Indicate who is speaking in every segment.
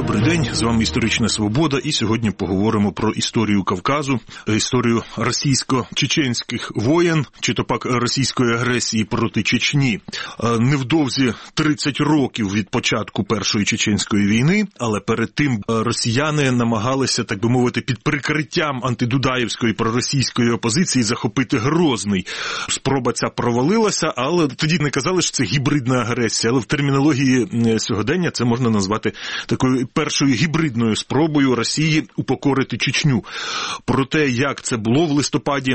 Speaker 1: Добрий день, з вами «Історична свобода», і сьогодні поговоримо про історію Кавказу, історію російсько-чеченських воєн, чи то пак російської агресії проти Чечні. Невдовзі 30 років від початку Першої чеченської війни, але перед тим росіяни намагалися, так би мовити, під прикриттям антидудаєвської проросійської опозиції захопити Грозний. Спроба ця провалилася, але тоді не казали, що це гібридна агресія, але в термінології сьогодення це можна назвати такою першою гібридною спробою Росії упокорити Чечню. Про те, як це було в листопаді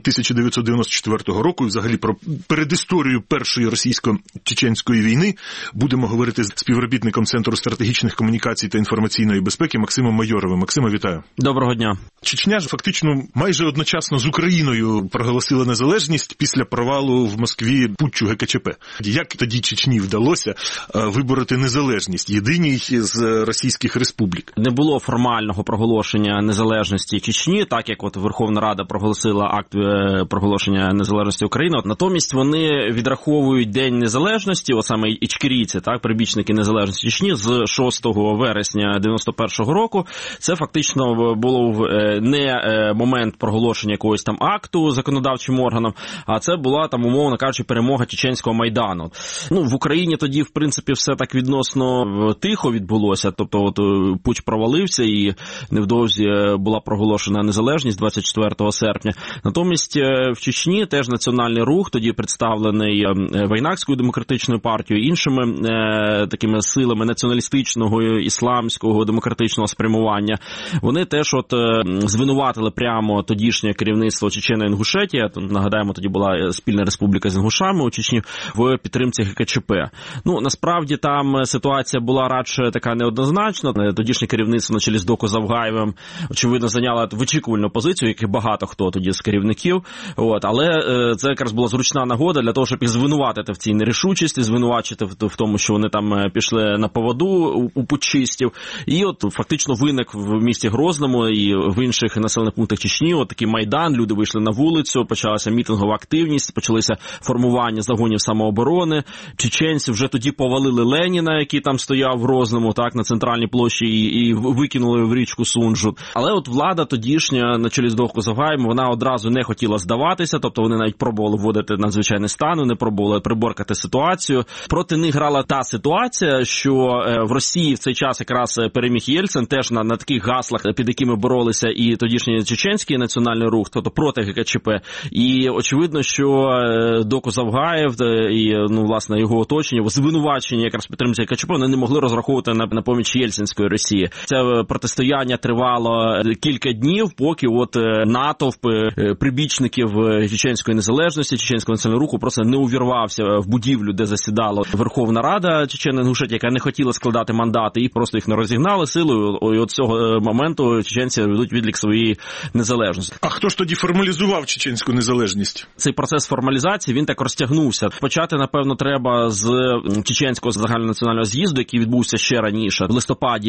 Speaker 1: 1994 року, і взагалі про передісторію Першої російсько-чеченської війни, будемо говорити з співробітником Центру стратегічних комунікацій та інформаційної безпеки Максимом Майоровим. Максиме, вітаю.
Speaker 2: Доброго дня.
Speaker 1: Чечня ж фактично майже одночасно з Україною проголосила незалежність після провалу в Москві путчу ГКЧП. Як тоді Чечні вдалося вибороти незалежність, єдиній з російських республік?
Speaker 2: Не було формального проголошення незалежності Чечні, так як от Верховна Рада проголосила акт проголошення незалежності України. Натомість вони відраховують День Незалежності, от саме ічкерійці, так, прибічники незалежності Чечні, з 6 вересня 91-го року. Це фактично було не момент проголошення якогось там акту законодавчим органом, а це була там, умовно кажучи, перемога Чеченського Майдану. В Україні тоді, в принципі, все так відносно тихо відбулося, тобто от путч провалився і невдовзі була проголошена незалежність 24 серпня. Натомість в Чечні теж національний рух, тоді представлений Вайнахською демократичною партією, іншими такими силами націоналістичного, ісламського, демократичного спрямування, вони теж от звинуватили прямо тодішнє керівництво Чечено-Інгушетії, нагадаємо, тоді була спільна республіка з інгушами у Чечні, в підтримці ГКЧП. Насправді там ситуація була радше така неоднозначна. Тодішнє керівництво на чолі з Доку Завгаєвим, очевидно, зайняло вичікувальну позицію, як і багато хто тоді з керівників. Але це якраз була зручна нагода для того, щоб їх звинуватити в цій нерішучості, звинувачити в тому, що вони там пішли на поводу у путчистів. І от фактично виник в місті Грозному і в інших населених пунктах Чечні от такий майдан, люди вийшли на вулицю, почалася мітингова активність, почалися формування загонів самооборони. Чеченці вже тоді повалили Леніна, який там стояв в Грозному, так, на центральній площі, і викинули в річку Сунжу. Але от влада тодішня на чолі з Доку Завгаєвим, вона одразу не хотіла здаватися, тобто вони навіть пробували вводити надзвичайний стан, вони пробували приборкати ситуацію. Проти них грала та ситуація, що в Росії в цей час якраз переміг Єльцин, теж на таких гаслах, під якими боролися і тодішній чеченський національний рух, тобто проти ГКЧП. І очевидно, що Доку Завгаєв і, власне, його оточення, звинувачення якраз підтримці ГКЧП, вони не могли розраховувати на поміч єльцинської Росії. Це протистояння тривало кілька днів, поки от натовп прибічників чеченської незалежності, чеченського національного руху просто не увірвався в будівлю, де засідала Верховна Рада Чечено-Інгушетії, яка не хотіла складати мандати, і просто їх не розігнали силою. І от цього моменту чеченці ведуть відлік своєї незалежності.
Speaker 1: А хто ж тоді формалізував чеченську незалежність?
Speaker 2: Цей процес формалізації, він так розтягнувся. Почати, напевно, треба з чеченського загальнонаціонального з'їзду, який відбувся ще раніше, в листопаді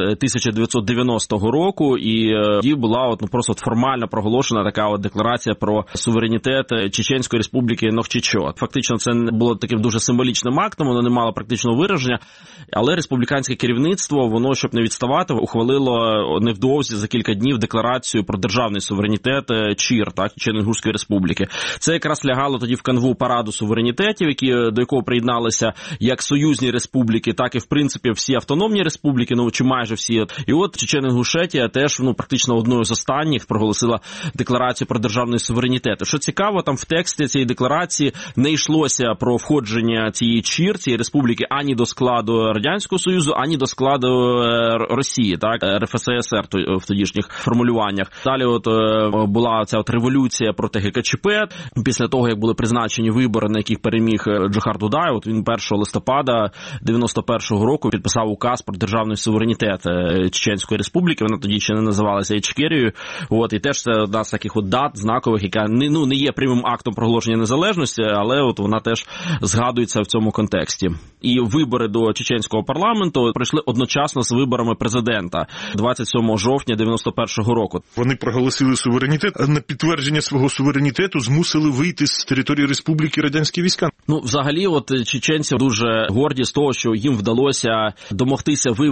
Speaker 2: 1990 року, і тоді була просто формально проголошена така от декларація про суверенітет Чеченської республіки Нохчичо. Фактично це було таким дуже символічним актом, воно не мало практичного вираження, але республіканське керівництво, воно, щоб не відставати, ухвалило невдовзі за кілька днів декларацію про державний суверенітет ЧІР, так, Чечено-Інгушської республіки. Це якраз лягало тоді в канву параду суверенітетів, до якого приєдналися як союзні республіки, так і, в принципі, всі автономні республіки, чи майже всі. І от Чечено-Інгушетія теж, практично одною з останніх проголосила декларацію про державний суверенітет. Що цікаво, там в тексті цієї декларації не йшлося про входження цієї ЧІР, цієї республіки, ані до складу Радянського Союзу, ані до складу Росії, так, РФСР в тодішніх формулюваннях. Далі от була ця от революція проти ГКЧП, після того, як були призначені вибори, на яких переміг Джохар Дудаєв, от він 1 листопада 91-го року підписав указ про державний суверенітет Чеченської республіки, вона тоді ще не називалася Ічкерією, і теж це одна з таких от дат знакових, яка не є прямим актом проголошення незалежності, але от вона теж згадується в цьому контексті. І вибори до чеченського парламенту пройшли одночасно з виборами президента 27 жовтня 91-го року.
Speaker 1: Вони проголосили суверенітет, а на підтвердження свого суверенітету змусили вийти з території республіки радянські війська.
Speaker 2: Взагалі, от чеченці дуже горді з того, що їм вдалося домогтися вивести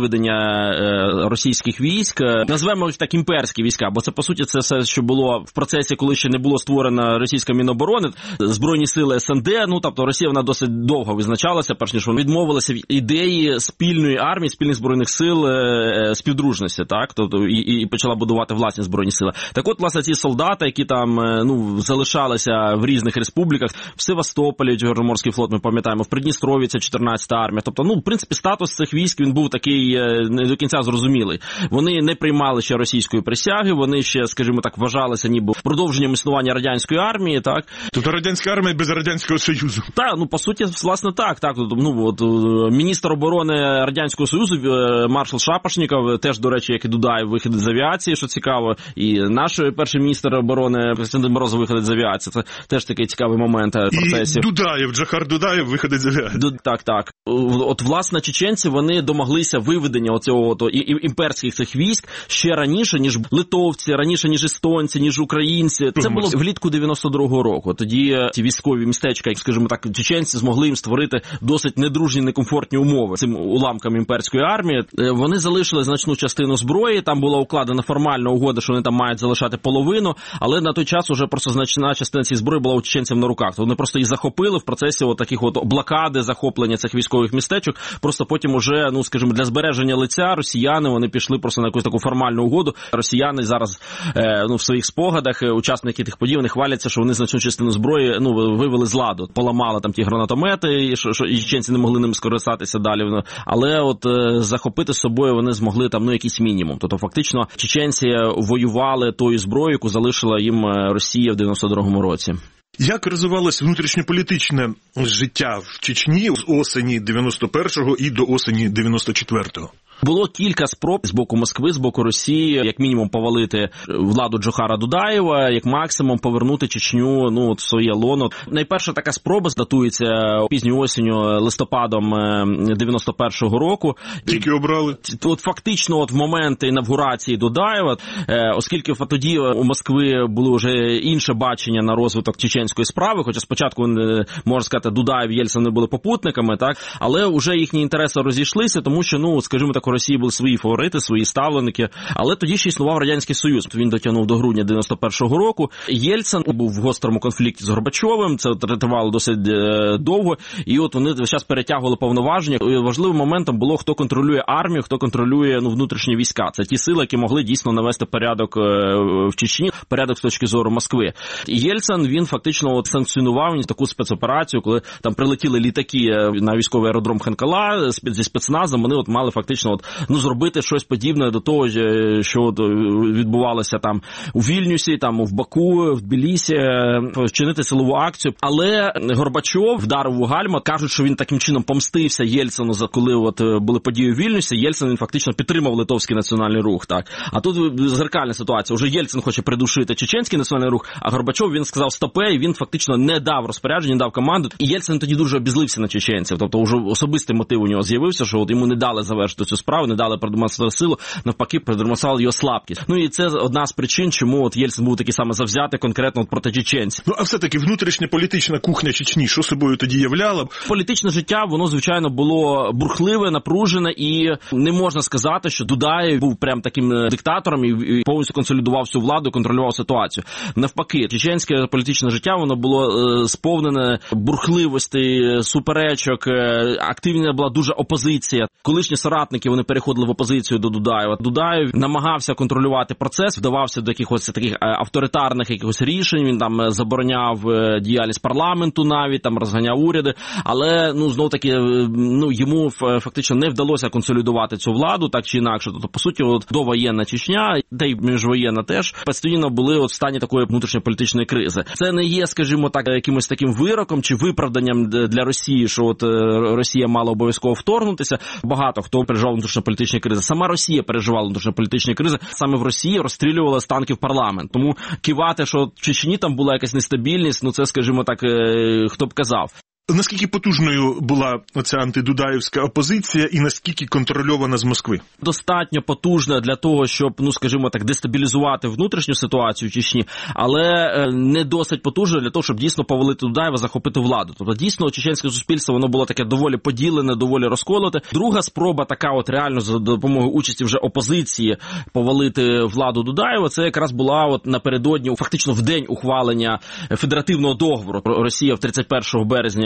Speaker 2: виведення російських військ, назвемо їх так імперські війська, бо це, по суті, це все, що було в процесі, коли ще не було створена російська Міноборони, Збройні сили СНД, ну, тобто Росія, вона досить довго визначалася, перш ніж вона відмовилася від ідеї спільної армії, спільних збройних сил, співдружності, так, тобто і почала будувати власні збройні сили. Так от, власне, ці солдати, які там, ну, залишалися в різних республіках, в Севастополі, Чорноморський флот, ми пам'ятаємо, в Придністров'ї, це 14-та армія. Тобто, ну, в принципі, статус цих військ, він був такий не до кінця зрозумілий. Вони не приймали ще російської присяги, вони ще, скажімо так, вважалися ніби продовженням існування радянської армії, так.
Speaker 1: Тобто радянська армія без Радянського Союзу.
Speaker 2: Так, ну, по суті, власне, так. Ну, от, міністр оборони Радянського Союзу, маршал Шапошніков, теж, до речі, як і Дудаєв, виходить з авіації, що цікаво, і наш перший міністр оборони Костянтин Морозов виходить з авіації. Це теж такий цікавий момент процесів.
Speaker 1: І Дудаєв, Джохар Дудаєв виходить з авіації.
Speaker 2: Так. От, власне, чеченці, вони домоглися виведення оцього імперських цих військ ще раніше, ніж литовці, раніше, ніж естонці, ніж українці. Це було влітку 92-го року. Тоді ті військові містечка, як, скажімо так, чеченці змогли їм створити досить недружні, некомфортні умови цим уламкам імперської армії. Вони залишили значну частину зброї, там була укладена формальна угода, що вони там мають залишати половину, але на той час уже просто значна частина цієї зброї була у чеченців на руках. Вони просто їх захопили в процесі таких блокади, захоплення цих військових містечок. Просто потім уже, ну, скажімо, для збереження лиця росіяни, вони пішли просто на якусь таку формальну угоду. Росіяни зараз, ну, в своїх спогадах, учасники тих подій, вони хваляться, що вони значну частину зброї, ну, вивели з ладу. Поламали там ті гранатомети, і що чеченці не могли ними скористатися далі. Але от захопити з собою вони змогли там, ну, якийсь мінімум. Тобто фактично чеченці воювали тою зброєю, яку залишила їм Росія в 92-му році.
Speaker 1: Як розвивалось внутрішньополітичне життя в Чечні з осені 91-го і до осені 94-го?
Speaker 2: Було кілька спроб з боку Москви, з боку Росії, як мінімум повалити владу Джохара Дудаєва, як максимум повернути Чечню, ну, в своє лоно. Найперша така спроба датується пізньою осінню, листопадом 91-го року.
Speaker 1: Тільки обрали?
Speaker 2: От фактично от в момент інавгурації Дудаєва, оскільки тоді у Москви було вже інше бачення на розвиток чеченської справи, хоча спочатку, можна сказати, Дудаєв і Єльцин не були попутниками, так, але вже їхні інтереси розійшлися, тому що, ну, скажімо так, у Росії були свої фаворити, свої ставленики, але тоді ще існував Радянський Союз. Він дотягнув до грудня 91-го року. Єльцин був в гострому конфлікті з Горбачовим, це тривало досить довго, і от вони весь час перетягували повноваження. І важливим моментом було, хто контролює армію, хто контролює, ну, внутрішні війська. Це ті сили, які могли дійсно навести порядок в Чечні, порядок з точки зору Москви. І Єльцин, він фактично от санкціонував таку спецоперацію, коли там прилетіли літаки на військовий аеродром Ханкала зі спецназом, вони от мали фактично зробити щось подібне до того, що відбувалося там у Вільнюсі, там в Баку, в Тбілісі, вчинити силову акцію. Але Горбачов вдарив у гальма, кажуть, що він таким чином помстився Єльцину, коли от були події у Вільнюсі. Єльцин, він фактично підтримав Литовський національний рух, так. А тут зеркальна ситуація. Уже Єльцин хоче придушити чеченський національний рух, а Горбачов, він сказав стопе, і він фактично не дав розпорядження, не дав команду. І Єльцин тоді дуже обізлився на чеченців. Тобто вже особистий мотив у нього з'явився, що от йому не дали завершити цю справу, не дали продемонструвати силу, навпаки, продемонстрували його слабкість. Ну і це одна з причин, чому от Єльцин був такий саме завзятий конкретно проти чеченців.
Speaker 1: Ну, а все-таки внутрішня політична кухня Чечні, що собою тоді являла?
Speaker 2: Політичне життя, воно, звичайно, було бурхливе, напружене, і не можна сказати, що Дудаєв був прям таким диктатором і повністю консолідував всю владу, контролював ситуацію. Навпаки, чеченське політичне життя, воно було сповнене бурхливості, суперечок, активна була дуже опозиція. Колишні соратники, вони переходили в опозицію до Дудаєва. Дудаєв намагався контролювати процес, вдавався до якихось таких авторитарних якихось рішень, він там забороняв діяльність парламенту навіть, там розганяв уряди, але, ну, знов таки, ну, йому фактично не вдалося консолідувати цю владу, так чи інакше. Тобто, по суті, от довоєнна Чечня, та й міжвоєнна теж, постійно були от в стані такої внутрішньополітичної кризи. Це не є, скажімо так, якимось таким вироком чи виправданням для Росії, що от Росія мала обов'язково вторгнутися. Багато хто переживав внутрішньополітичні кризи. Сама Росія переживала внутрішньополітичні кризи. Саме в Росії розстрілювали з танків парламент. Тому кивати, що в Чечні там була якась нестабільність, ну це, скажімо так, хто б казав.
Speaker 1: Наскільки потужною була ця антидудаївська опозиція і наскільки контрольована з Москви?
Speaker 2: Достатньо потужна для того, щоб, скажімо так, дестабілізувати внутрішню ситуацію в Чечні, але не досить потужна для того, щоб дійсно повалити Дудаєва, захопити владу. Тобто дійсно чеченське суспільство, воно було таке доволі поділене, доволі розколоте. Друга спроба така от реально за допомогою участі вже опозиції повалити владу Дудаєва, це якраз була от напередодні, фактично в день ухвалення федеративного договору. Росія в 31 березня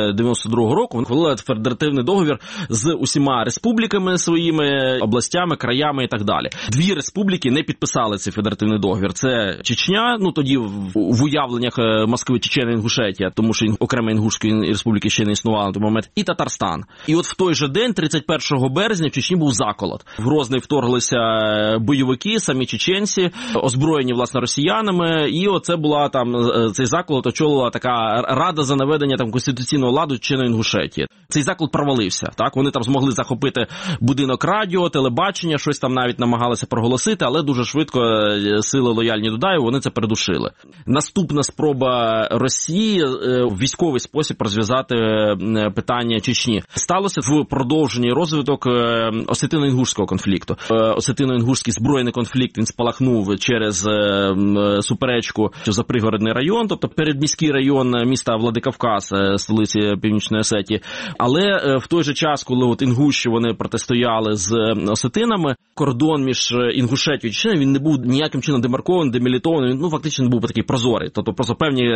Speaker 2: 92-го року ухвалила федеративний договір з усіма республіками своїми, областями, краями і так далі. Дві республіки не підписали цей федеративний договір. Це Чечня, тоді в уявленнях Москви Чечена і Інгушетія, тому що окремої Інгушської республіки ще не існувало на той момент, і Татарстан. І от в той же день, 31 березня, в Чечні був заколот. В Грозний вторглися бойовики, самі чеченці, озброєні, власне, росіянами, і оце була там, цей заколот очолила така рада за наведення там конституційного ладу Чечено-Інгушетії. Цей заклад провалився, так? Вони там змогли захопити будинок радіо, телебачення, щось там навіть намагалися проголосити, але дуже швидко сили лояльні Дудаєву, вони це придушили. Наступна спроба Росії в військовий спосіб розв'язати питання Чечні сталося в продовженні розвиток осетино-інгушського конфлікту. Осетино-інгушський збройний конфлікт, він спалахнув через суперечку за пригородний район, тобто передміський район міста Владикавказ, столиці Північної Осетії. Але в той же час, коли от інгуші вони протистояли з осетинами, кордон між Інгушетією і Чечнею, він не був ніяким чином демаркований, демілітований, він фактично не був такий прозорий. Тобто просто певні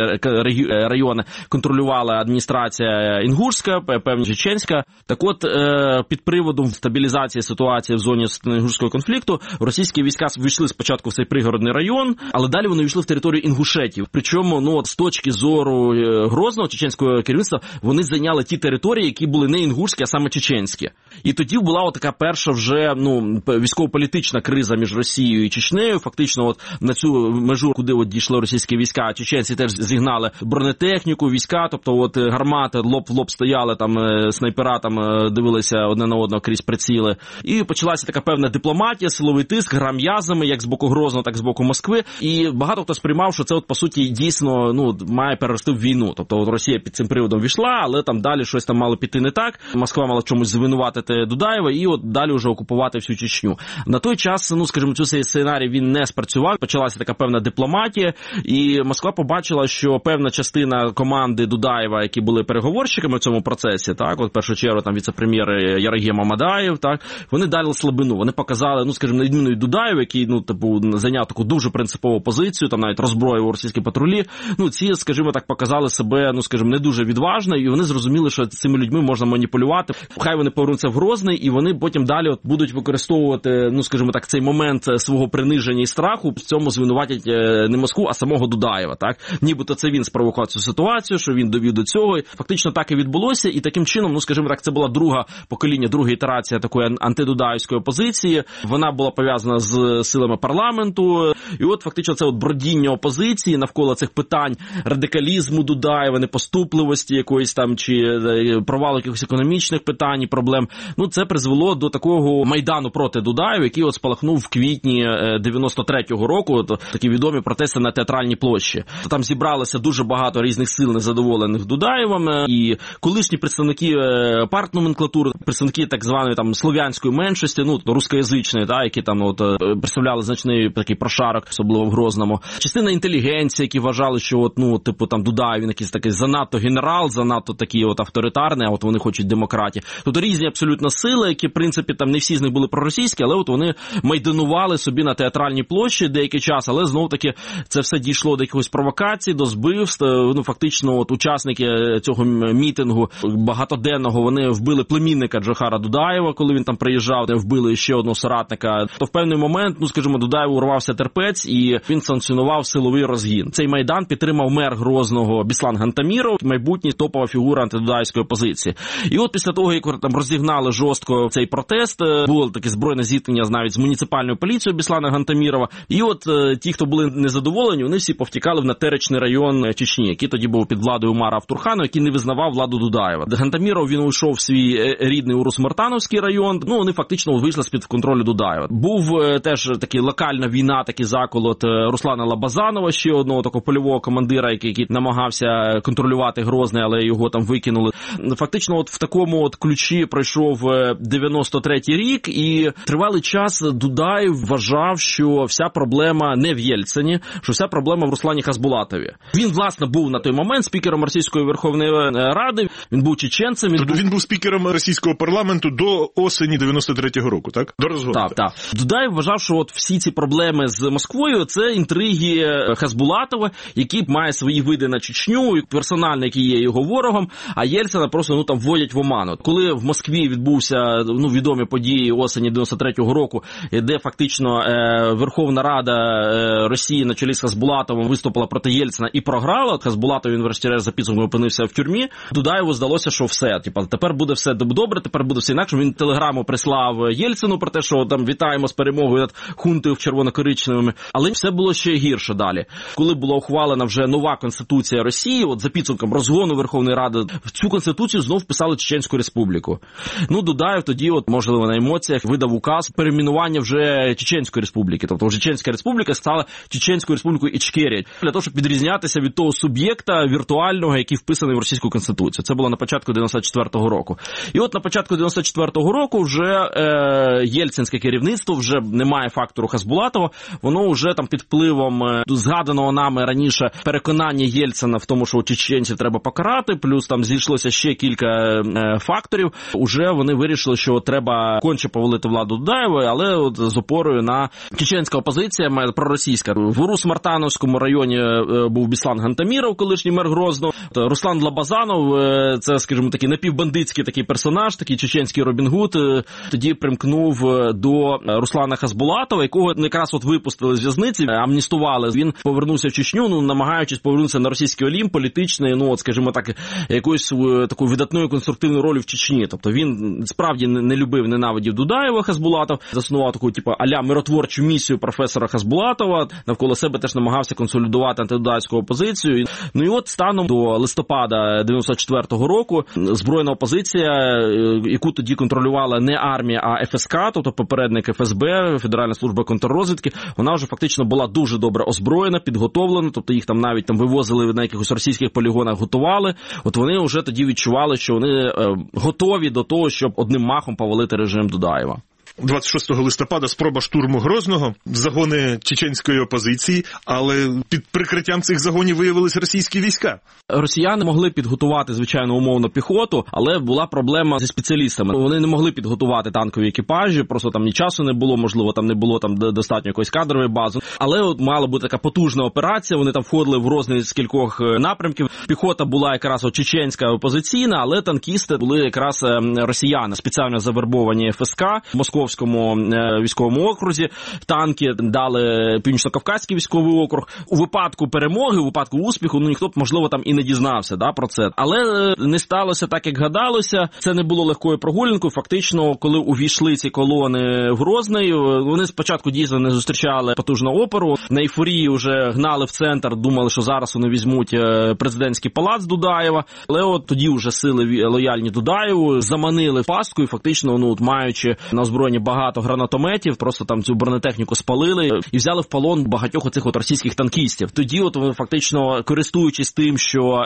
Speaker 2: райони контролювала адміністрація інгушська, певні чеченська. Так от, під приводом стабілізації ситуації в зоні осетино-інгушського конфлікту, російські війська війшли спочатку в цей пригородний район, але далі вони війшли в територію інгушетів. Причому, з точки зору Грозного, чеченського керівництва, вони зайняли ті території, які були не інгушські, а саме чеченські. І тоді була така перша вже, військово-політична криза між Росією і Чечнею. Фактично, от на цю межу, куди от дійшли російські війська, чеченці теж зігнали бронетехніку, війська, тобто от гармати лоб в лоб стояли, там снайпера там дивилися одне на одного крізь приціли. І почалася така певна дипломатія, силовий тиск, гра м'язами, як з боку Грозного, так і з боку Москви. І багато хто сприймав, що це от по суті дійсно має перерости в війну. Тобто от Росія під цим приводом війшла, але там далі щось там мало піти не так. Москва мала чомусь звинуватити Дудаєва і от далі вже окупувати всю Чечню. На той час, цей сценарій він не спрацював. Почалася така певна дипломатія, і Москва побачила, що певна частина команди Дудаєва, які були переговорщиками в цьому процесі, так, от в першу чергу там віце-прем'єр Ярагія Мамадаєв, так, вони дали слабину. Вони показали, на відміну від Дудаєва, який, зайняв таку дуже принципову позицію, там навіть роззброював російські патрулі. Ці, показали себе, не дуже відважно, і вони зрозуміли, що цими людьми можна маніпулювати. Хай вони повернуться в Грозний, і вони потім далі будуть використовувати, цей момент свого приниження і страху, в цьому звинуватять не Москву, а самого Дудаєва, так? Нібито це він спровокував цю ситуацію, що він довів до цього. Фактично так і відбулося, і таким чином, це була друга ітерація такої антидудаївської опозиції. Вона була пов'язана з силами парламенту, і от фактично це бродіння опозиції навколо цих питань радикалізму Дудаєва, непоступливості якоїсь там, чи провалу якихось економічних питань і проблем. Це призвело до такого майдану проти Дудаєва, який спалахнув в квітні 93-го року, такі відомі протести на Театральній площі. Там зібралося дуже багато різних сил незадоволених Дудаєвим, і колишні представники партноменклатури, представники так званої там слов'янської меншості, рускоязичної, які там представляли значний такий прошарок, особливо в Грозному. Частина інтелігенції, які вважали, що Дудаєв, він якийсь такий занадто генерал, занадто такий авторитарний, а вони хочуть демократії. Тобто різні абсолютно сили, які, в принципі, там не всі з них були проросійські, але вони майданували собі на Театральній площі деякий час, але знов-таки це все дійшло до якихось провокацій, до збивств. Фактично, учасники цього мітингу багатоденного, вони вбили племінника Джохара Дудаєва, коли він там приїжджав, вбили ще одного соратника. То в певний момент, Дудаєву урвався терпець, і він санкціонував силовий розгін. Цей майдан підтримав мер Грозного Біслан Гантаміров, майбутній топова фігура антидудаївської опозиції. І от після того, як там розігнали жорстко цей протест, було таке збройне зіткнення зіткнення навіть з муніципальною поліцією Беслана Гантамірова. І от ті, хто були незадоволені, вони всі повтікали в Натеречний район Чечні, який тоді був під владою Умара Автурхану, який не визнавав владу Дудаєва. Гантаміров, він уйшов в свій рідний Урус-Мартановський район, вони фактично вийшли з-під контролю Дудаєва. Був теж такий локальна війна, такий заколот Руслана Лабазанова, ще одного такого польового командира, який намагався контролювати Грозний, але його там викинули. Фактично от в такому от ключі пройшов 93-й рік, і тривалий час Дудаєв вважав, що вся проблема не в Єльцині, що вся проблема в Руслані Хасбулатові. Він, власне, був на той момент спікером Російської Верховної Ради, він був чеченцем.
Speaker 1: Він був спікером російського парламенту до осені 93-го року, так? До розгону.
Speaker 2: Так. Дудаєв вважав, що от всі ці проблеми з Москвою – це інтриги Хасбулатова, який має свої види на Чечню, персонально, який є його ворогом, а Єльцина просто там вводять в оману. Коли в Москві відбувся відомі події осені 93-го року, де фактично Верховна Рада Росії на чолі з Хасбулатовим виступила проти Єльцина і програла, Хасбулатов, він врешті-решт за підсумком опинився в тюрмі, Дудаєву здалося, що все, тепер буде все добре, тепер буде все інакше. Він телеграму прислав Єльцину про те, що там вітаємо з перемогою над хунтою червоно-коричневими, але все було ще гірше далі. Коли була ухвалена вже нова Конституція Росії, от за підсумком розгону Верховної Ради, в цю Конституцію знов вписали Чеченську Республіку. Дудаєв тоді, можливо, на емоціях видав указ перейменування вже Чеченської Республіки. Тобто Чеченська Республіка стала Чеченською Республікою Ічкерія, для того, щоб відрізнятися від того суб'єкта віртуального, який вписаний в Російську Конституцію. Це було на початку 94-го року. І от на початку 94-го року вже єльцинське керівництво, вже немає фактору Хасбулатова, воно вже там під впливом згаданого нами раніше переконання Єльцина в тому, що чеченців треба покарати, плюс там зійшлося ще кілька факторів, уже вони вирішили, що треба конче повалити владу Дудаєва, але от з опорою на чеченська опозиція, проросійська. В Урус-Мартановському районі був Беслан Гантаміров, колишній мер Грозного. Руслан Лабазанов, це, скажімо, такий напівбандитський такий персонаж, такий чеченський Робін Гуд, тоді примкнув до Руслана Хасбулатова, якого якраз от випустили з в'язниці, амністували. Він повернувся в Чечню, намагаючись повернутися на російський Олімп, політичний, скажімо так, якоюсь такою видатною конструктивною ролью в Чечні. Тобто він справді не любив, ненавидів Дудаєва Хасбулатов, заснував таку а-ля миротворчу місію професора Хасбулатова, навколо себе теж намагався консолідувати антидудаївську опозицію. І от станом до листопада 94-го року збройна опозиція, яку тоді контролювала не армія, а ФСК, тобто попередник ФСБ, Федеральна служба контррозвідки, вона вже фактично була дуже добре озброєна, підготовлена, тобто їх там навіть вивозили на якихось російських полігонах, готували. От вони вже тоді відчували, що вони готові до того, щоб одним махом повалити режим Дудаєва.
Speaker 1: 26 листопада спроба штурму Грозного, загони чеченської опозиції, але під прикриттям цих загонів виявились російські війська.
Speaker 2: Росіяни могли підготувати, звичайно, умовно піхоту, але була проблема зі спеціалістами. Вони не могли підготувати танкові екіпажі, просто там ні часу не було, можливо, там не було достатньо якоїсь кадрової бази. Але от мала бути така потужна операція, вони там входили в Грозний з кількох напрямків. Піхота була якраз чеченська опозиційна, але танкісти були якраз росіяни, спеціально завербовані ФСК, Московському військовому окрузі. Танки дали Північно-Кавказький військовий округ. У випадку перемоги, у випадку успіху, можливо, б можливо, там і не дізнався про це. Але не сталося так, як гадалося. Це не було легкою прогулянкою. Фактично, коли увійшли ці колони в Грозний, вони спочатку дійсно не зустрічали потужну опору. На ейфорії вже гнали в центр, думали, що зараз вони візьмуть президентський палац Дудаєва. Але от тоді вже сили лояльні Дудаєву заманили в пастку і фактично, маючи на озброєнні багато гранатометів, просто там цю бронетехніку спалили і взяли в полон багатьох оцих російських танкістів. Тоді вони фактично, користуючись тим, що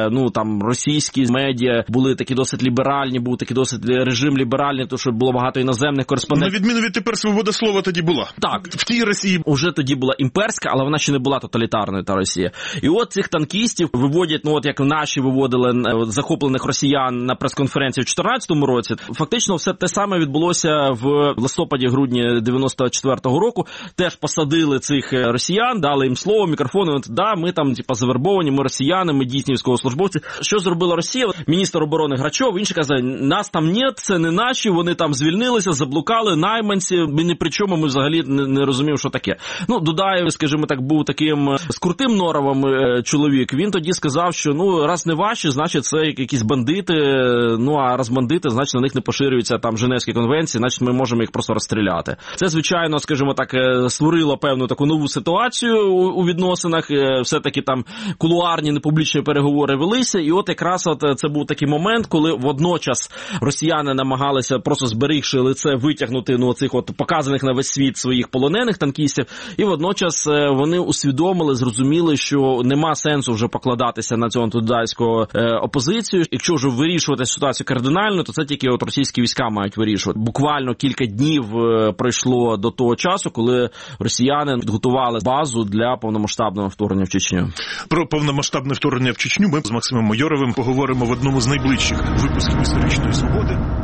Speaker 2: там російські медіа були такі досить ліберальні, був такий досить режим ліберальний, тому що було багато іноземних кореспондентів.
Speaker 1: На відміну від тепер свобода слова тоді була.
Speaker 2: Так.
Speaker 1: В тій Росії
Speaker 2: уже тоді була імперська, але вона ще не була тоталітарною, та Росія. І от цих танкістів виводять, як наші виводили захоплених росіян на прес-конференції в 2014 році. Фактично все те саме відбулося в листопаді-грудні 94-го року. Теж посадили цих росіян, дали їм слово, мікрофони. Ми там завербовані, ми росіяни, ми дійсні військовослужбовці. Що зробила Росія? Міністр оборони Грачов, інший казав, нас там нет, це не наші, вони там звільнилися, заблукали, найманці, ми ні при чому, ми взагалі не розуміємо, що таке. Дудаєв, скажімо так, був таким скрутим норовом чоловік. Він тоді сказав, що раз не ваші, значить це якісь бандити, а раз бандити, значить на них не поширюються там Женевські конвенції, значить ми можемо їх просто розстріляти. Це, звичайно, скажімо так, створило певну таку нову ситуацію у відносинах, все-таки там кулуарні непублічні переговори велися, і от якраз це був такий момент, коли водночас росіяни намагалися, просто зберігши лице, витягнути оцих показаних на весь світ своїх полонених танкістів, і водночас вони усвідомили, зрозуміли, що нема сенсу вже покладатися на цю антидудайську опозицію. Якщо вже вирішувати ситуацію кардинально, то це тільки російські війська мають вирішувати. Буквально кілька днів пройшло до того часу, коли росіяни підготували базу для повномасштабного вторгнення в Чечню.
Speaker 1: Про повномасштабне вторгнення в Чечню ми з Максимом Майоровим поговоримо в одному з найближчих випусків «Історичної свободи».